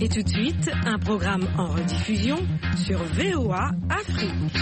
Et tout de suite, un programme en rediffusion sur VOA Afrique.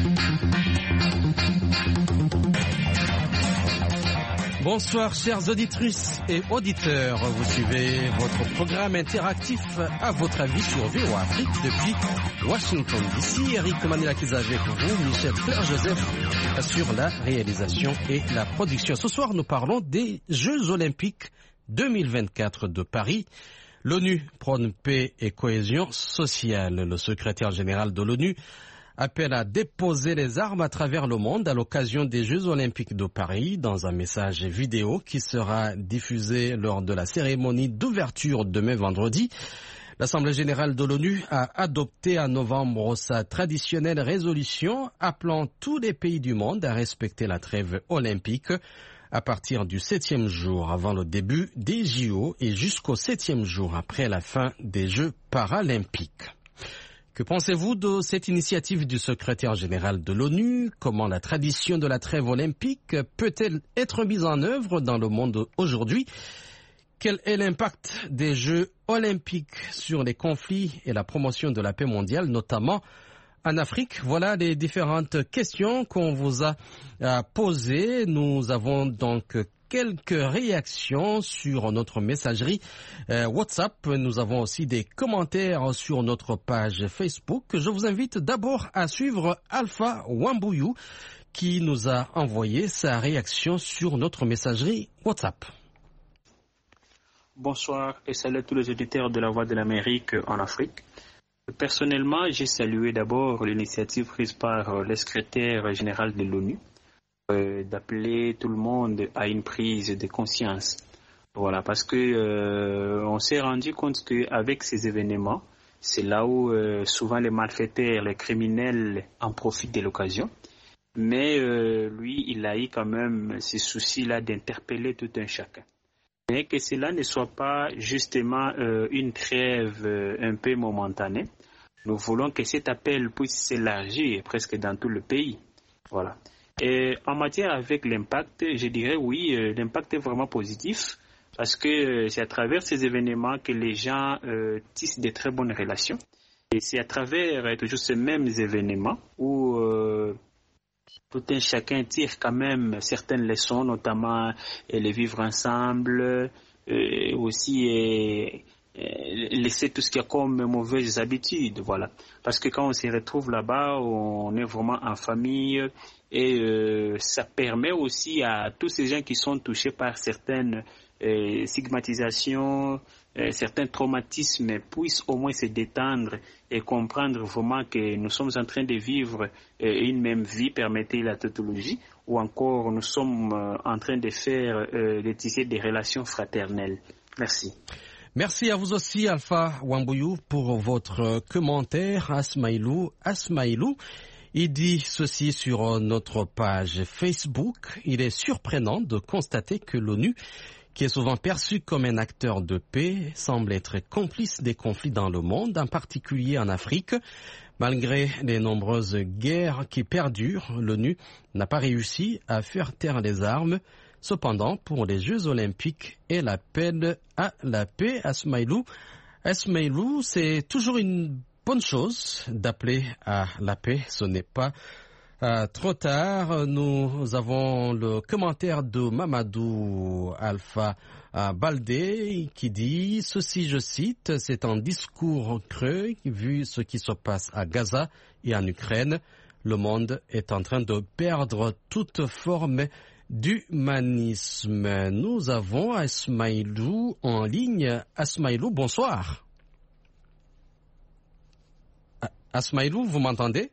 Bonsoir chères auditrices et auditeurs, vous suivez votre programme interactif à votre avis sur VOA Afrique depuis Washington DC. Eric Manilakis avec vous, Michel Claire Joseph sur la réalisation et la production. Ce soir nous parlons des Jeux Olympiques 2024 de Paris. L'ONU prône paix et cohésion sociale. Le secrétaire général de l'ONU appelle à déposer les armes à travers le monde à l'occasion des Jeux Olympiques de Paris dans un message vidéo qui sera diffusé lors de la cérémonie d'ouverture demain vendredi. L'Assemblée générale de l'ONU a adopté en novembre sa traditionnelle résolution appelant tous les pays du monde à respecter la trêve olympique à partir du 7e jour avant le début des JO et jusqu'au 7e jour après la fin des Jeux paralympiques. Que pensez-vous de cette initiative du secrétaire général de l'ONU? Comment la tradition de la trêve olympique peut-elle être mise en œuvre dans le monde aujourd'hui? Quel est l'impact des Jeux olympiques sur les conflits et la promotion de la paix mondiale, notamment en Afrique? Voilà les différentes questions qu'on vous a posées. Nous avons donc quelques réactions sur notre messagerie WhatsApp. Nous avons aussi des commentaires sur notre page Facebook. Je vous invite d'abord à suivre Alpha Wambouyou qui nous a envoyé sa réaction sur notre messagerie WhatsApp. Bonsoir et salut à tous les auditeurs de la Voix de l'Amérique en Afrique. Personnellement, j'ai salué d'abord l'initiative prise par le secrétaire général de l'ONU d'appeler tout le monde à une prise de conscience. Voilà, parce que on s'est rendu compte qu'avec ces événements, c'est là où souvent les malfaiteurs, les criminels en profitent de l'occasion. Mais lui, il a eu quand même ce souci-là d'interpeller tout un chacun. Mais que cela ne soit pas justement une trêve un peu momentanée. Nous voulons que cet appel puisse s'élargir presque dans tout le pays. Voilà. Et en matière avec l'impact, je dirais oui, l'impact est vraiment positif parce que c'est à travers ces événements que les gens tissent de très bonnes relations. Et c'est à travers toujours ces mêmes événements où tout un chacun tire quand même certaines leçons, notamment les vivre ensemble, aussi laisser tout ce qu'il y a comme mauvaises habitudes, voilà. Parce que quand on se retrouve là-bas, on est vraiment en famille et ça permet aussi à tous ces gens qui sont touchés par certaines stigmatisations, certains traumatismes puissent au moins se détendre et comprendre vraiment que nous sommes en train de vivre une même vie, permettez la tautologie, ou encore nous sommes en train de faire, de tisser des relations fraternelles. Merci. Merci à vous aussi, Alpha Wambouyou, pour votre commentaire. Asmaïlou, il dit ceci sur notre page Facebook. Il est surprenant de constater que l'ONU, qui est souvent perçue comme un acteur de paix, semble être complice des conflits dans le monde, en particulier en Afrique. Malgré les nombreuses guerres qui perdurent, l'ONU n'a pas réussi à faire taire les armes. Cependant, pour les Jeux Olympiques et l'appel à la paix, Asmaïlou, c'est toujours une bonne chose d'appeler à la paix. Ce n'est pas trop tard. Nous avons le commentaire de Mamadou Alpha Baldé qui dit ceci, je cite, c'est un discours creux vu ce qui se passe à Gaza et en Ukraine. Le monde est en train de perdre toute forme d'humanisme. Nous avons Asmaïlou en ligne. Asmaïlou, bonsoir. Asmaïlou, vous m'entendez?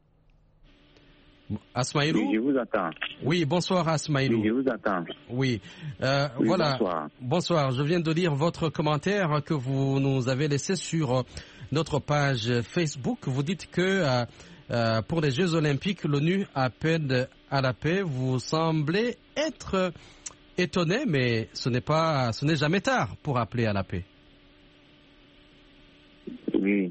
Asmaïlou? Oui, je vous entends. Oui, bonsoir Asmaïlou. Oui, je vous entends. Oui, oui voilà. Bonsoir. Bonsoir, je viens de lire votre commentaire que vous nous avez laissé sur notre page Facebook. Vous dites que pour les Jeux Olympiques, l'ONU appelle à la paix. Vous semblez être étonné, mais ce n'est jamais tard pour appeler à la paix. Oui.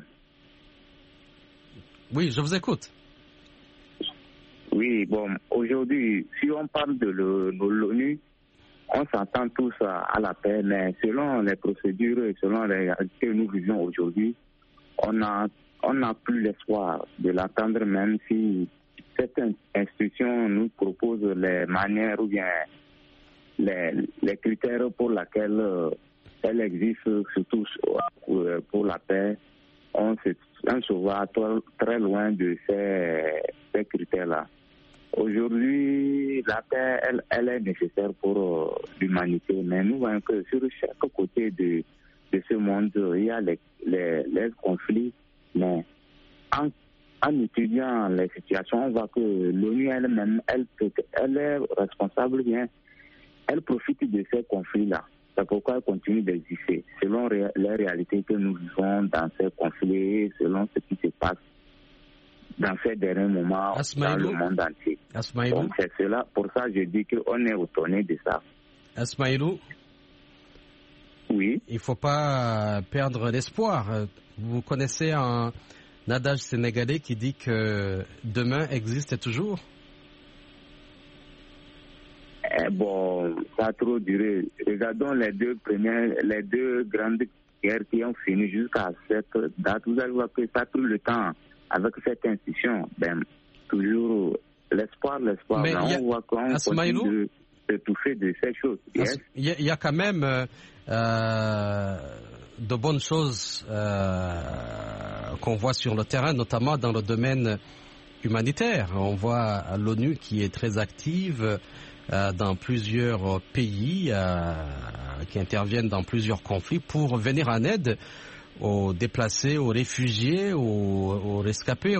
Oui, je vous écoute. Oui, bon, aujourd'hui, si on parle de l'ONU, on s'attend tous à la paix, mais selon les procédures et selon les réalités que nous vivons aujourd'hui, on n'a plus l'espoir de l'attendre, même si cette institution nous propose les manières ou bien les critères pour lesquels elle existe, surtout pour la paix. On se voit très loin de ces critères-là. Aujourd'hui, la paix, elle est nécessaire pour l'humanité, mais nous voyons que sur chaque côté de ce monde, il y a les conflits, mais en étudiant les situations, on voit que l'ONU elle-même, elle est responsable, bien, elle profite de ces conflits-là. C'est pourquoi elle continue d'exister, selon les réalités que nous vivons dans ces conflits, selon ce qui se passe dans ces derniers moments dans le monde entier. Donc c'est cela, pour ça je dis qu'on est étonné de ça. Asmaïlou, oui. Il ne faut pas perdre l'espoir. Vous connaissez un adage sénégalais qui dit que demain existe toujours? Bon, ça a trop duré. Regardons les deux grandes guerres qui ont fini jusqu'à cette date. Vous allez voir que ça a pris le temps avec cette institution. Toujours l'espoir. Mais on voit qu'on continue de toucher de ces choses. Yes? Il y a quand même de bonnes choses qu'on voit sur le terrain, notamment dans le domaine humanitaire. On voit l'ONU qui est très active dans plusieurs pays, qui interviennent dans plusieurs conflits pour venir en aide aux déplacés, aux réfugiés, aux rescapés.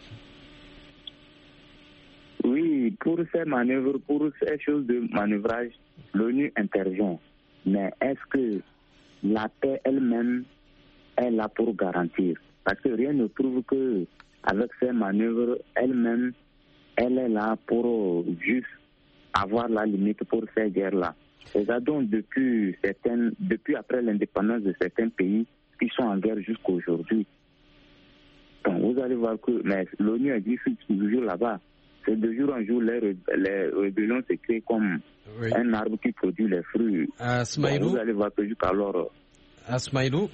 Oui, pour ces manœuvres, pour ces choses de manœuvrage, l'ONU intervient. Mais est-ce que la paix elle-même est là pour garantir? Parce que rien ne prouve que avec ces manœuvres, elle-même, elle est là pour juste avoir la limite pour ces guerres-là. Regardons depuis après l'indépendance de certains pays qui sont en guerre jusqu'à aujourd'hui. Donc vous allez voir que l'ONU existe toujours là-bas. C'est de jour en jour, les rébellions se créent comme un arbre qui produit les fruits. Asmaïlou, vous allez voir que jusqu'alors... Asmaïlou,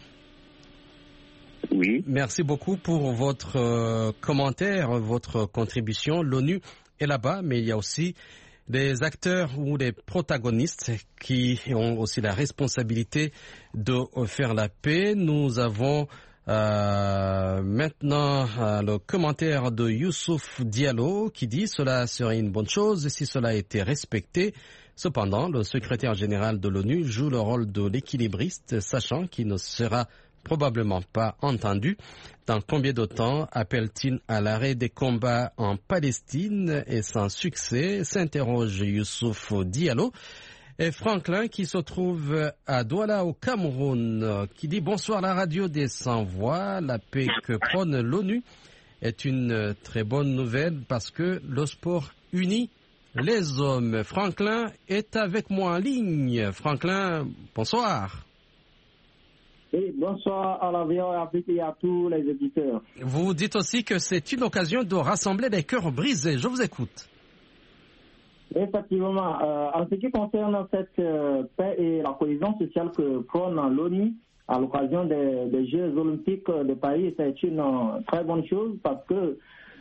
oui. Merci beaucoup pour votre commentaire, votre contribution. L'ONU est là-bas, mais il y a aussi des acteurs ou des protagonistes qui ont aussi la responsabilité de faire la paix. Nous avons maintenant le commentaire de Youssouf Diallo qui dit « Cela serait une bonne chose si cela était respecté ». Cependant, le secrétaire général de l'ONU joue le rôle de l'équilibriste, sachant qu'il ne sera probablement pas entendu. Dans combien de temps appelle-t-il à l'arrêt des combats en Palestine et sans succès, s'interroge Youssouf Diallo. Et Franklin, qui se trouve à Douala au Cameroun, qui dit « Bonsoir la radio des sans-voix, la paix que prône l'ONU est une très bonne nouvelle parce que le sport unit les hommes. » Franklin est avec moi en ligne. Franklin, bonsoir. Oui, bonsoir à la VOA et à tous les auditeurs. Vous dites aussi que c'est une occasion de rassembler les cœurs brisés. Je vous écoute. Effectivement, en ce qui concerne cette paix et la cohésion sociale que prône l'ONU à l'occasion des Jeux olympiques de Paris, c'est une très bonne chose parce que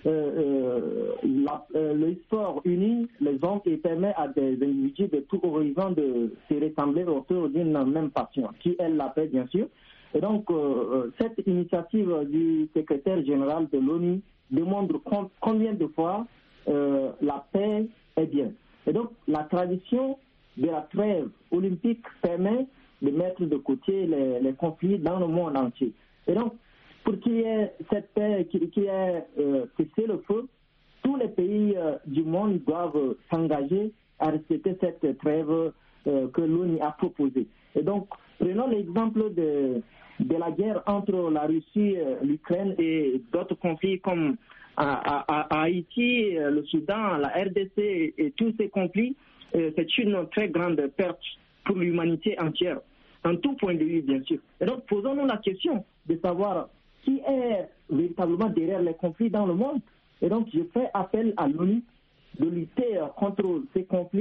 le sport unit les hommes et permet à des individus de tout horizon de se rassembler autour d'une même passion, qui est la paix, bien sûr. Et donc, cette initiative du secrétaire général de l'ONU démontre combien de fois la paix est bien. Et donc, la tradition de la trêve olympique permet de mettre de côté les conflits dans le monde entier. Et donc, pour qu'il y ait cette paix, qu'il y ait cessé le feu, tous les pays du monde doivent s'engager à respecter cette trêve que l'ONU a proposée. Et donc, prenons l'exemple de la guerre entre la Russie, l'Ukraine et d'autres conflits comme à Haïti, le Soudan, la RDC et tous ces conflits. C'est une très grande perte pour l'humanité entière, en tout point de vue, bien sûr. Et donc, posons-nous la question de savoir qui est véritablement derrière les conflits dans le monde. Et donc, je fais appel à l'ONU de lutter contre ces conflits,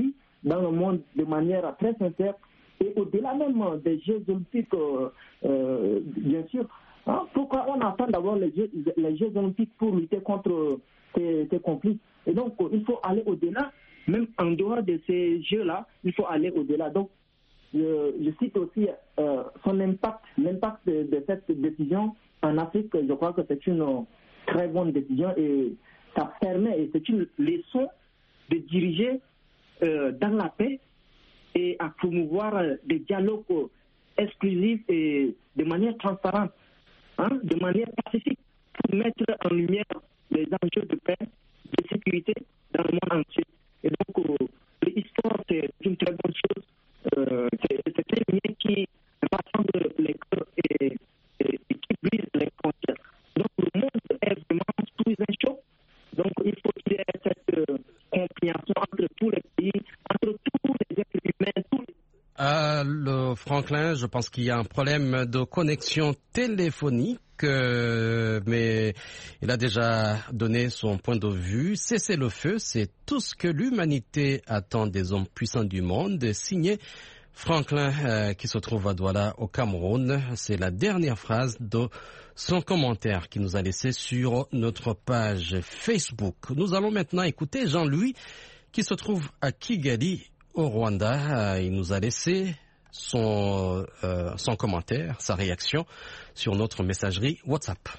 dans le monde de manière très sincère et au-delà même des Jeux olympiques, bien sûr. Hein, pourquoi on attend d'avoir les Jeux olympiques pour lutter contre ces conflits? Et donc, il faut aller au-delà, même en dehors de ces Jeux-là, il faut aller au-delà. Donc, je cite aussi son impact, l'impact de cette décision en Afrique. Je crois que c'est une très bonne décision et ça permet, et c'est une leçon de diriger dans la paix et à promouvoir des dialogues exclusifs et de manière transparente, hein, de manière pacifique, pour mettre en lumière les enjeux de paix, de sécurité dans le monde entier. Et donc, l'histoire, c'est une très bonne chose. C'est un lien qui rassemble les cœurs et qui brise les frontières. Donc, le monde est vraiment sous un choc. Donc, il faut qu'il y ait cette compréhension entre tous les pays, entre tous les êtres humains, tous les... Le Franklin, je pense qu'il y a un problème de connexion téléphonique, mais il a déjà donné son point de vue. Cesser le feu, c'est tout ce que l'humanité attend des hommes puissants du monde. Signé Franklin, qui se trouve à Douala, au Cameroun. C'est la dernière phrase de son commentaire qu'il nous a laissé sur notre page Facebook. Nous allons maintenant écouter Jean-Louis, qui se trouve à Kigali, au Rwanda. Il nous a laissé son commentaire, sa réaction sur notre messagerie WhatsApp.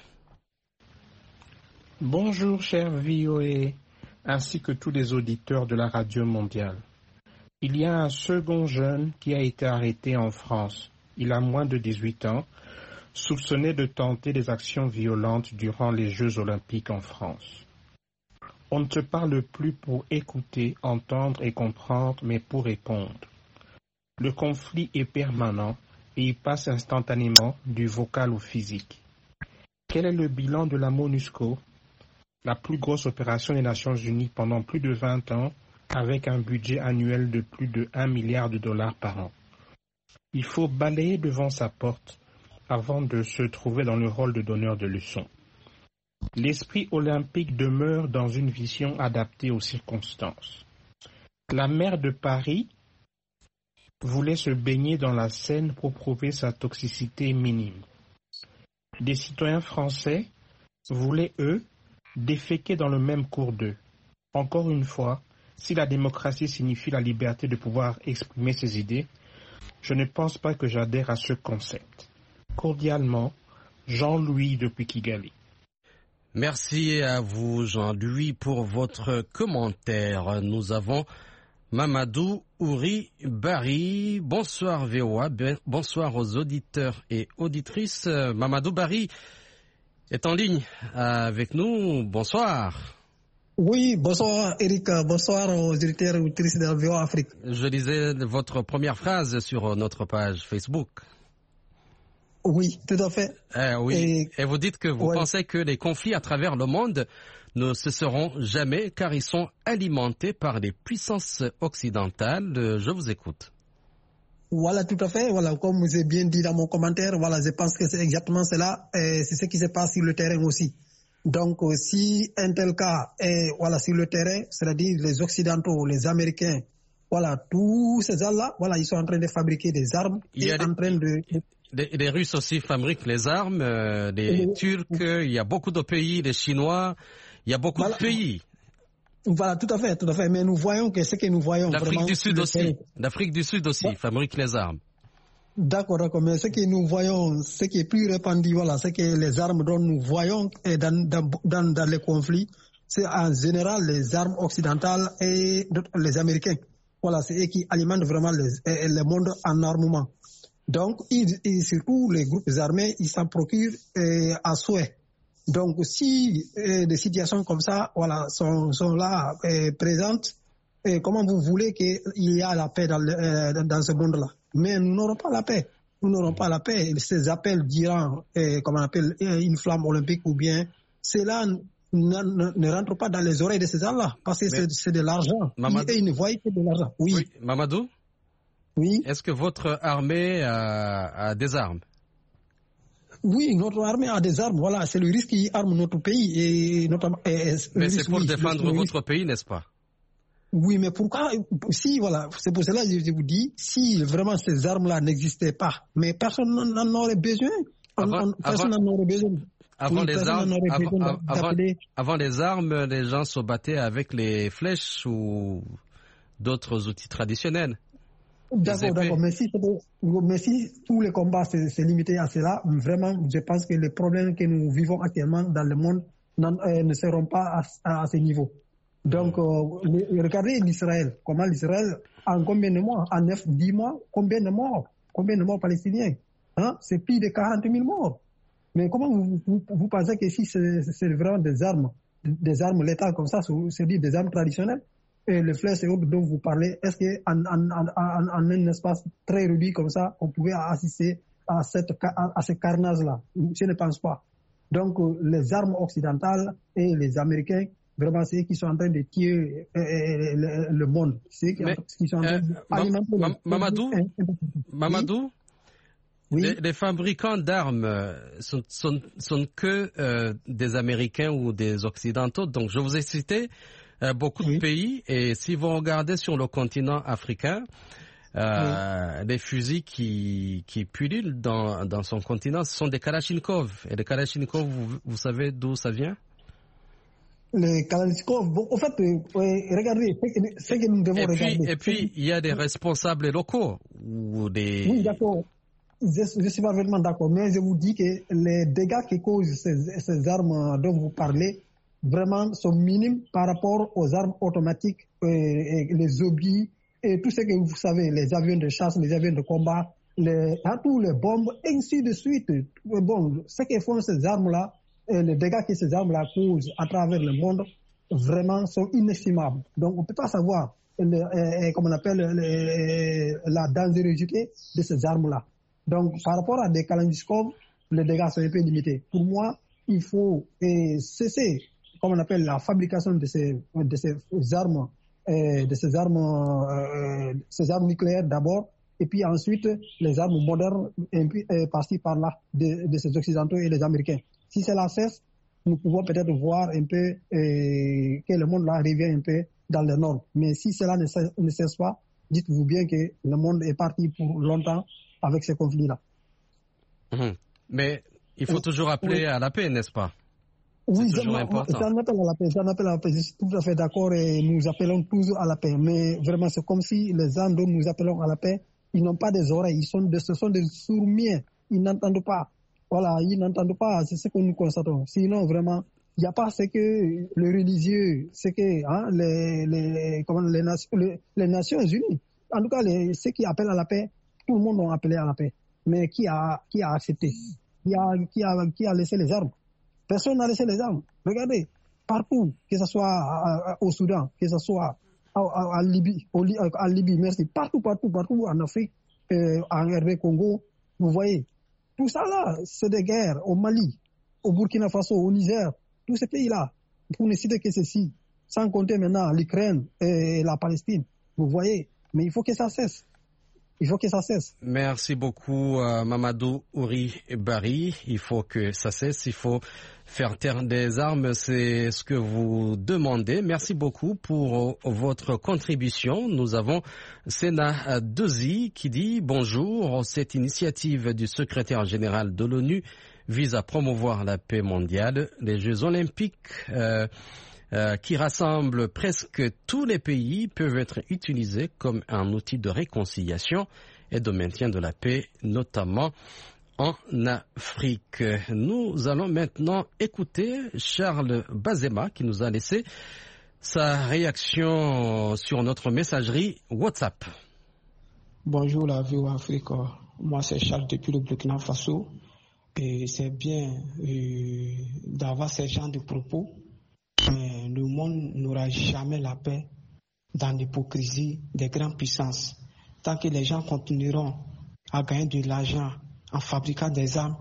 Bonjour cher VOA, ainsi que tous les auditeurs de la radio mondiale. Il y a un second jeune qui a été arrêté en France. Il a moins de 18 ans, soupçonné de tenter des actions violentes durant les Jeux olympiques en France. On ne se parle plus pour écouter, entendre et comprendre, mais pour répondre. Le conflit est permanent et il passe instantanément du vocal au physique. Quel est le bilan de la MONUSCO, la plus grosse opération des Nations Unies pendant plus de 20 ans, avec un budget annuel de plus de 1 milliard de dollars par an? Il faut balayer devant sa porte avant de se trouver dans le rôle de donneur de leçons. L'esprit olympique demeure dans une vision adaptée aux circonstances. La maire de Paris voulait se baigner dans la Seine pour prouver sa toxicité minime. Des citoyens français voulaient, eux, déféquer dans le même cours d'eau. Encore une fois, si la démocratie signifie la liberté de pouvoir exprimer ses idées, je ne pense pas que j'adhère à ce concept. Cordialement, Jean-Louis depuis Kigali. Merci à vous, Jean-Louis, pour votre commentaire. Nous avons Mamadou Ouri Bari. Bonsoir VOA, bonsoir aux auditeurs et auditrices. Mamadou Bari est en ligne avec nous. Bonsoir. Oui, bonsoir Eric, bonsoir aux auditeurs et auditrices de VOA Afrique. Je lisais votre première phrase sur notre page Facebook. Oui, tout à fait. Oui. Et vous dites que vous pensez que les conflits à travers le monde ne cesseront jamais car ils sont alimentés par les puissances occidentales. Je vous écoute. Voilà, tout à fait. Voilà, comme vous avez bien dit dans mon commentaire, voilà, je pense que c'est exactement cela. Et c'est ce qui se passe sur le terrain aussi. Donc, si un tel cas est voilà, sur le terrain, c'est-à-dire les Occidentaux, les Américains, voilà, tous ces gens-là, voilà, ils sont en train de fabriquer des armes Les Russes aussi fabriquent les armes, les Turcs, il y a beaucoup de pays, les Chinois, il y a beaucoup de pays. Voilà, tout à fait. Mais nous voyons que ce que nous voyons L'Afrique du Sud aussi fabrique les armes. D'accord. Mais ce que nous voyons, ce qui est plus répandu, voilà, c'est que les armes dont nous voyons dans les conflits, c'est en général les armes occidentales et les Américains. Voilà, c'est eux qui alimentent vraiment le monde en armement. Donc, surtout les groupes armés, ils s'en procurent à souhait. Donc, si des situations comme ça, voilà, sont là présentes, comment vous voulez qu'il y ait la paix dans ce monde-là? Mais nous n'aurons pas la paix. Nous n'aurons pas la paix. Ces appels d'Iran, comment on appelle, une flamme olympique ou bien, cela ne rentre pas dans les oreilles de ces gens-là parce que c'est de l'argent. Ils ne voient que de l'argent. Oui, Mamadou? Oui. Est-ce que votre armée a des armes? Oui, notre armée a des armes. Voilà, c'est le risque qui arme notre pays. Mais c'est pour défendre votre pays, n'est-ce pas? Oui, mais pourquoi? Si, voilà, c'est pour cela que je vous dis, si vraiment ces armes-là n'existaient pas, mais personne n'en aurait besoin. Personne n'en aurait besoin. Avant les armes, les gens se battaient avec les flèches ou d'autres outils traditionnels. D'accord. Mais si tous les combats c'est limité à cela, vraiment, je pense que les problèmes que nous vivons actuellement dans le monde ne seront pas à ce niveau. Donc, regardez l'Israël. Comment l'Israël, en combien de mois? En 9-10 mois, combien de morts palestiniens? C'est plus de 40 000 morts. Mais comment vous pensez que si c'est vraiment des armes létales comme ça, c'est-à-dire des armes traditionnelles, et les flèches et autres dont vous parlez, est-ce qu'en un espace très réduit comme ça, on pouvait assister à ce carnage-là? Je ne pense pas. Donc, les armes occidentales et les Américains, vraiment, c'est eux qui sont en train de tuer le monde. C'est eux qui sont en train d'alimenter Mamadou, oui. Les fabricants d'armes sont que des Américains ou des Occidentaux. Donc, je vous ai cité beaucoup de pays. Et si vous regardez sur le continent africain, les fusils qui pullulent dans son continent, ce sont des Kalachnikov. Et les Kalachnikov, vous savez d'où ça vient? Les Kalachnikov, en fait, regardez, ce que nous devons regarder. Et puis, il y a des responsables locaux. Oui, d'accord. Je suis pas vraiment d'accord, mais je vous dis que les dégâts que causent ces armes dont vous parlez vraiment sont minimes par rapport aux armes automatiques, et les obus et tout ce que vous savez, les avions de chasse, les avions de combat, tous les bombes, et ainsi de suite. Bon, ce que font ces armes-là, les dégâts que ces armes-là causent à travers le monde, vraiment sont inestimables. Donc on ne peut pas savoir comment on appelle la dangerosité de ces armes-là. Donc, par rapport à des Kalachnikov, les dégâts sont un peu limités. Pour moi, il faut cesser, comme on appelle, la fabrication de ces armes, ces armes nucléaires d'abord, et puis ensuite les armes modernes, par-ci par-là, de ces Occidentaux et les Américains. Si cela cesse, nous pouvons peut-être voir un peu que le monde là revient un peu dans les normes. Mais si cela ne cesse pas, dites-vous bien que le monde est parti pour longtemps avec ces conflits-là. Mais il faut toujours appeler à la paix, n'est-ce pas? Oui, c'est toujours important. J'en appelle à la paix. Je suis tout à fait d'accord et nous appelons toujours à la paix. Mais vraiment, c'est comme si les gens dont nous appelons à la paix, ils n'ont pas des oreilles. Ce sont des sourds-muets. Ils n'entendent pas. Voilà, ils n'entendent pas. C'est ce que nous constatons. Sinon, vraiment, il n'y a pas ce que les religieux, ce que les Nations Unies, en tout cas, ceux qui appellent à la paix, tout le monde a appelé à la paix. Mais qui a accepté? Qui a laissé les armes? Personne n'a laissé les armes. Regardez, partout, que ce soit au Soudan, que ce soit en Libye, merci, partout en Afrique, en RD Congo, vous voyez, tout ça là, c'est des guerres au Mali, au Burkina Faso, au Niger, tous ces pays-là, pour ne citer que ceci, sans compter maintenant l'Ukraine et la Palestine, vous voyez, mais il faut que ça cesse. Il faut que ça cesse. Merci beaucoup, Mamadou Ouri Bari. Il faut que ça cesse. Il faut faire taire des armes. C'est ce que vous demandez. Merci beaucoup pour votre contribution. Nous avons Sena Dezi qui dit bonjour. Cette initiative du secrétaire général de l'ONU vise à promouvoir la paix mondiale. Les Jeux olympiques qui rassemblent presque tous les pays peuvent être utilisés comme un outil de réconciliation et de maintien de la paix, notamment en Afrique. Nous allons maintenant écouter Charles Bazema qui nous a laissé sa réaction sur notre messagerie WhatsApp. Bonjour la VOA Afrique, moi c'est Charles depuis le Burkina Faso et c'est bien d'avoir ce genre de propos. Mais le monde n'aura jamais la paix dans l'hypocrisie des grandes puissances. Tant que les gens continueront à gagner de l'argent en fabriquant des armes,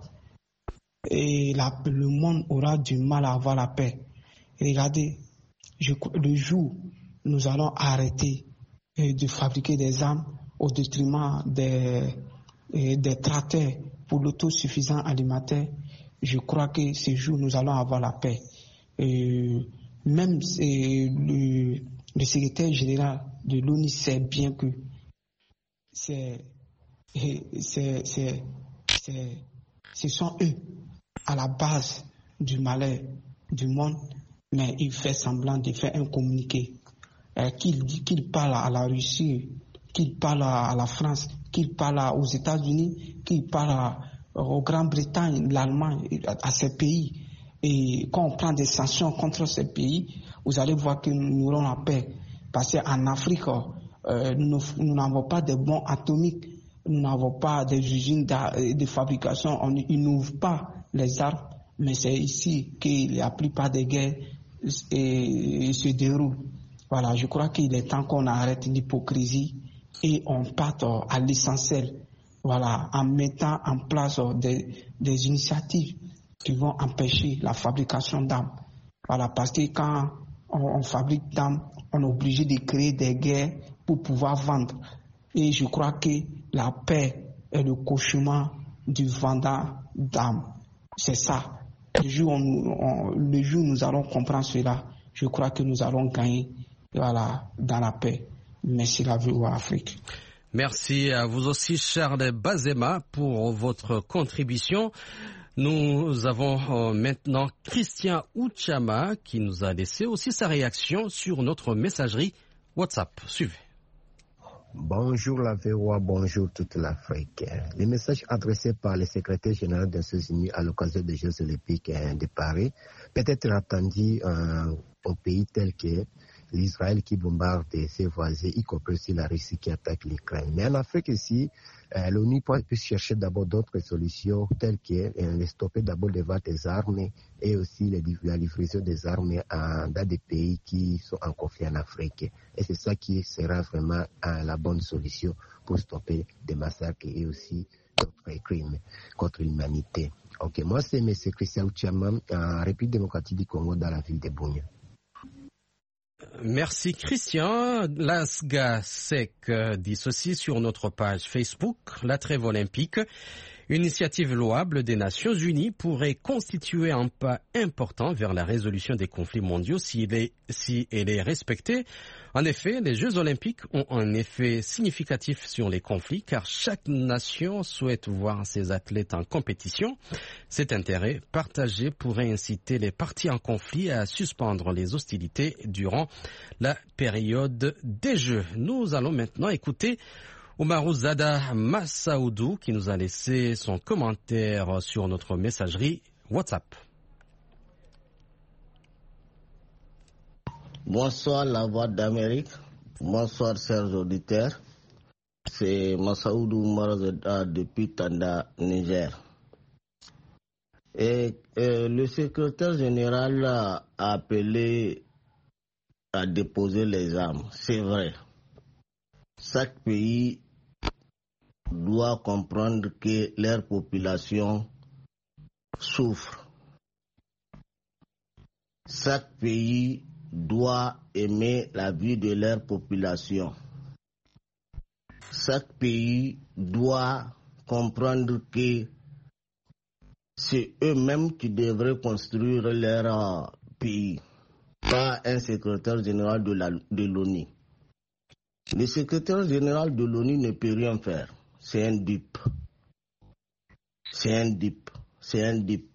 et le monde aura du mal à avoir la paix. Regardez, le jour où nous allons arrêter de fabriquer des armes au détriment des tracteurs pour l'autosuffisance alimentaire, je crois que ce jour nous allons avoir la paix. Même le secrétaire général de l'ONU sait bien que ce sont eux à la base du malheur du monde, mais il fait semblant de faire un communiqué. Qu'il parle à la Russie, qu'il parle à la France, qu'il parle aux États-Unis, qu'il parle aux Grande-Bretagne, l'Allemagne, à ces pays. Et quand on prend des sanctions contre ces pays, vous allez voir que nous aurons la paix. Parce qu'en Afrique, nous n'avons pas de bombes atomiques, nous n'avons pas des usines de fabrication, ils n'ouvrent pas les armes, mais c'est ici que la plupart des guerres se déroulent. Voilà, je crois qu'il est temps qu'on arrête l'hypocrisie et on parte à l'essentiel, voilà, en mettant en place des initiatives qui vont empêcher la fabrication d'armes. Voilà, parce que quand on fabrique d'armes, on est obligé de créer des guerres pour pouvoir vendre. Et je crois que la paix est le cauchemar du vendeur d'armes. C'est ça. Le jour où nous allons comprendre cela, je crois que nous allons gagner, voilà, dans la paix. Merci la VOA Afrique. Merci à vous aussi, Charles Bazema, pour votre contribution. Nous avons maintenant Christian Ouchama qui nous a laissé aussi sa réaction sur notre messagerie WhatsApp. Suivez. Bonjour la VOA, bonjour toute l'Afrique. Les messages adressés par le secrétaire général des Nations Unies à l'occasion des Jeux Olympiques de Paris peut être attendu au pays tel que l'Israël qui bombarde ses voisins, y compris aussi la Russie qui attaque l'Ukraine. Mais en Afrique ici, l'ONU peut chercher d'abord d'autres solutions telles que stopper d'abord les ventes des armes et aussi la livraison des armes dans des pays qui sont en conflit en Afrique. Et c'est ça qui sera vraiment la bonne solution pour stopper des massacres et aussi d'autres crimes contre l'humanité. Ok, moi c'est M. Christian Ouchama, en République démocratique du Congo, dans la ville de Bunia. Merci Christian. Lasga Sek dit ceci sur notre page Facebook. La trêve olympique, une initiative louable des Nations Unies, pourrait constituer un pas important vers la résolution des conflits mondiaux si elle est respectée. En effet, les Jeux olympiques ont un effet significatif sur les conflits car chaque nation souhaite voir ses athlètes en compétition. Cet intérêt partagé pourrait inciter les parties en conflit à suspendre les hostilités durant la période des Jeux. Nous allons maintenant écouter Oumarou Zada Massaoudou qui nous a laissé son commentaire sur notre messagerie WhatsApp. Bonsoir la Voix d'Amérique, bonsoir chers auditeurs, c'est Massaoudou Oumarou Zada depuis Tanda, Niger. Et le secrétaire général a appelé à déposer les armes, c'est vrai. Chaque pays doit comprendre que leur population souffre. Chaque pays doit aimer la vie de leur population. Chaque pays doit comprendre que c'est eux-mêmes qui devraient construire leur pays, pas un secrétaire général de l'ONU. Le secrétaire général de l'ONU ne peut rien faire. C'est un dupe. C'est un dupe. C'est un dupe.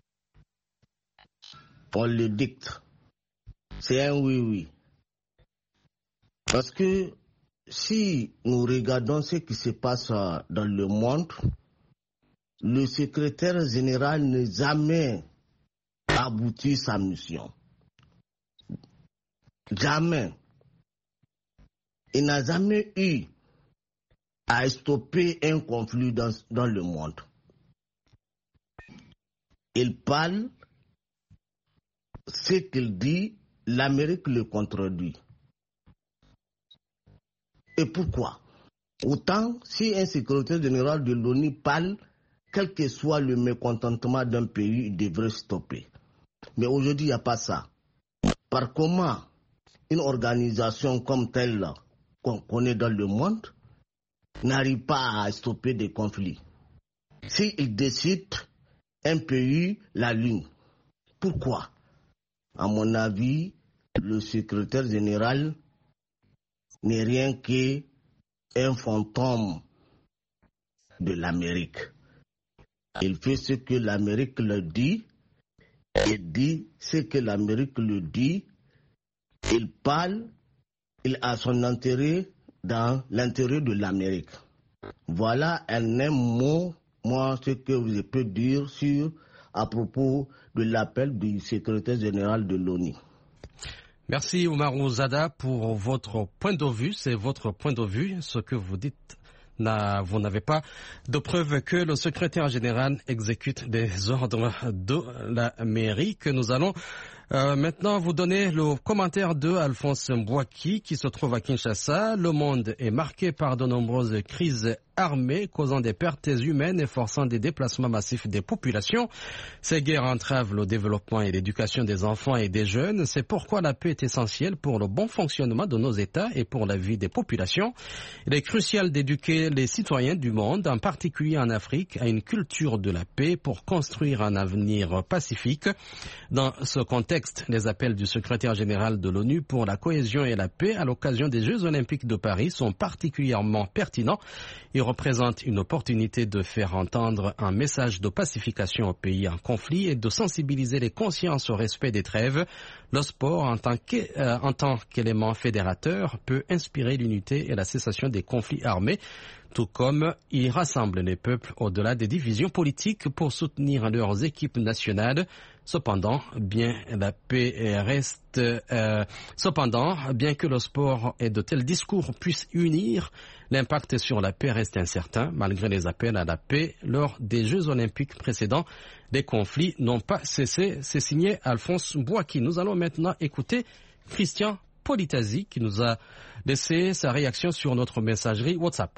On le dicte. C'est un oui-oui. Parce que si nous regardons ce qui se passe dans le monde, le secrétaire général n'a jamais abouti sa mission. Jamais. Il n'a jamais eu à stopper un conflit dans le monde. Il parle, ce qu'il dit, l'Amérique le contredit. Et pourquoi? Autant si un secrétaire général de l'ONU parle, quel que soit le mécontentement d'un pays, il devrait stopper. Mais aujourd'hui, il n'y a pas ça. Par comment une organisation comme telle qu'on connaît dans le monde n'arrive pas à stopper des conflits? S'il décide, un pays l'allume. Pourquoi? À mon avis, le secrétaire général n'est rien qu'un fantôme de l'Amérique. Il fait ce que l'Amérique le dit, il dit ce que l'Amérique le dit, il parle, il a son intérêt dans l'intérêt de l'Amérique. Voilà un mot, moi, ce que je peux dire à propos de l'appel du secrétaire général de l'ONU. Merci Oumarou Zada pour votre point de vue. C'est votre point de vue. Ce que vous dites, vous n'avez pas de preuve que le secrétaire général exécute des ordres de l'Amérique. Nous allons maintenant vous donner le commentaire de Alphonse Mbouaki qui se trouve à Kinshasa. Le monde est marqué par de nombreuses crises armées causant des pertes humaines et forçant des déplacements massifs des populations. Ces guerres entravent le développement et l'éducation des enfants et des jeunes. C'est pourquoi la paix est essentielle pour le bon fonctionnement de nos États et pour la vie des populations. Il est crucial d'éduquer les citoyens du monde, en particulier en Afrique, à une culture de la paix pour construire un avenir pacifique. Dans ce contexte, les appels du secrétaire général de l'ONU pour la cohésion et la paix à l'occasion des Jeux Olympiques de Paris sont particulièrement pertinents. Ils représentent une opportunité de faire entendre un message de pacification au pays en conflit et de sensibiliser les consciences au respect des trêves. Le sport, en tant qu'élément fédérateur, peut inspirer l'unité et la cessation des conflits armés, tout comme il rassemble les peuples au-delà des divisions politiques pour soutenir leurs équipes nationales. Cependant, bien que le sport et de tels discours puissent unir, l'impact sur la paix reste incertain. Malgré les appels à la paix lors des Jeux Olympiques précédents, les conflits n'ont pas cessé. C'est signé Alphonse Mbouaki. Nous allons maintenant écouter Christian Politasi qui nous a laissé sa réaction sur notre messagerie WhatsApp.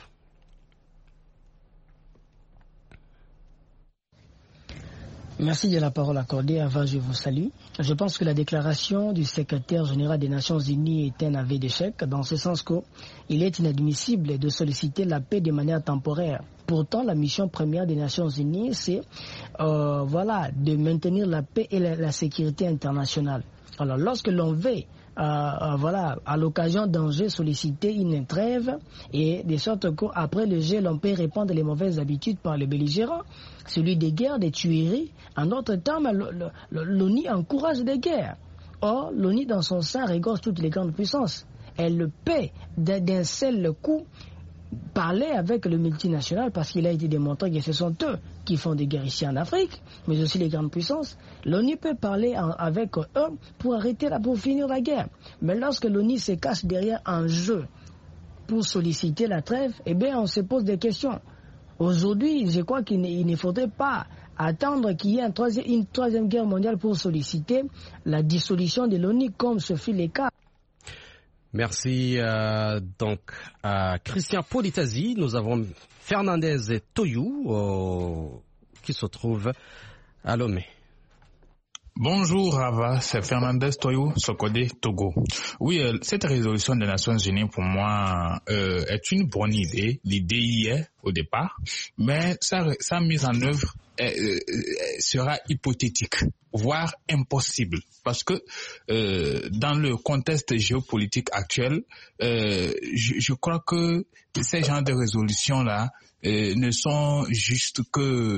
Merci de la parole accordée. Avant, je vous salue. Je pense que la déclaration du secrétaire général des Nations Unies est un aveu d'échec, dans ce sens qu'il est inadmissible de solliciter la paix de manière temporaire. Pourtant, la mission première des Nations Unies, c'est de maintenir la paix et la sécurité internationale. Alors, lorsque l'on veut à l'occasion d'un jeu solliciter une trêve et de sorte qu'après le jeu l'on peut répandre les mauvaises habitudes par les belligérants, celui des guerres, des tueries. En d'autres termes, l'ONU encourage des guerres. Or, l'ONU dans son sein regorge toutes les grandes puissances. Elle paie d'un seul coup parler avec le multinational parce qu'il a été démontré que ce sont eux qui font des guerres ici en Afrique, mais aussi les grandes puissances. L'ONU peut parler avec eux pour finir la guerre. Mais lorsque l'ONU se cache derrière un jeu pour solliciter la trêve, on se pose des questions. Aujourd'hui, je crois qu'il ne faudrait pas attendre qu'il y ait une troisième guerre mondiale pour solliciter la dissolution de l'ONU comme ce fut le cas. Merci donc à Christian Politasi. Nous avons Fernandez Toyou qui se trouve à Lomé. Bonjour Rava, c'est Fernandez Toyou, Sokodé, Togo. Oui, cette résolution des Nations Unies pour moi est une bonne idée. L'idée y est au départ, mais sa mise en œuvre sera hypothétique, voire impossible. Parce que dans le contexte géopolitique actuel, je crois que ces genres de résolutions-là ne sont juste que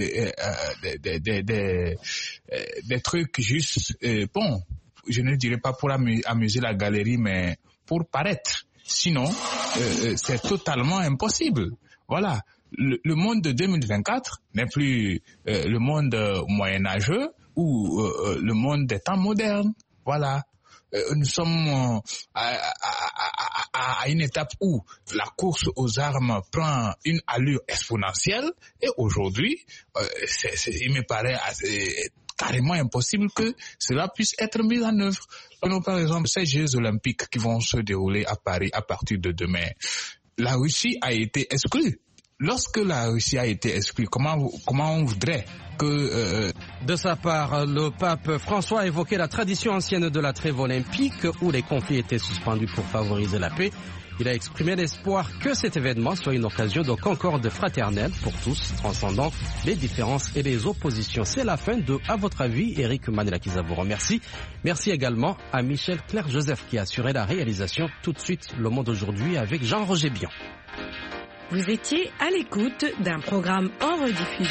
des trucs juste, je ne dirais pas pour amuser la galerie, mais pour paraître. Sinon, c'est totalement impossible. Voilà. Le monde de 2024 n'est plus le monde moyenâgeux ou le monde des temps modernes. Voilà. Nous sommes à une étape où la course aux armes prend une allure exponentielle et aujourd'hui, il me paraît carrément impossible que cela puisse être mis en œuvre. Prenons par exemple ces Jeux Olympiques qui vont se dérouler à Paris à partir de demain. La Russie a été exclue. Lorsque la Russie a été exclue, comment on voudrait que... De sa part, le pape François a évoqué la tradition ancienne de la trêve olympique où les conflits étaient suspendus pour favoriser la paix. Il a exprimé l'espoir que cet événement soit une occasion de concorde fraternelle pour tous, transcendant les différences et les oppositions. C'est la fin de À votre avis, Eric Manelakiza vous remercie. Merci également à Michel Claire-Joseph qui a assuré la réalisation. Tout de suite, Le Monde aujourd'hui avec Jean-Roger Bion. Vous étiez à l'écoute d'un programme en rediffusion.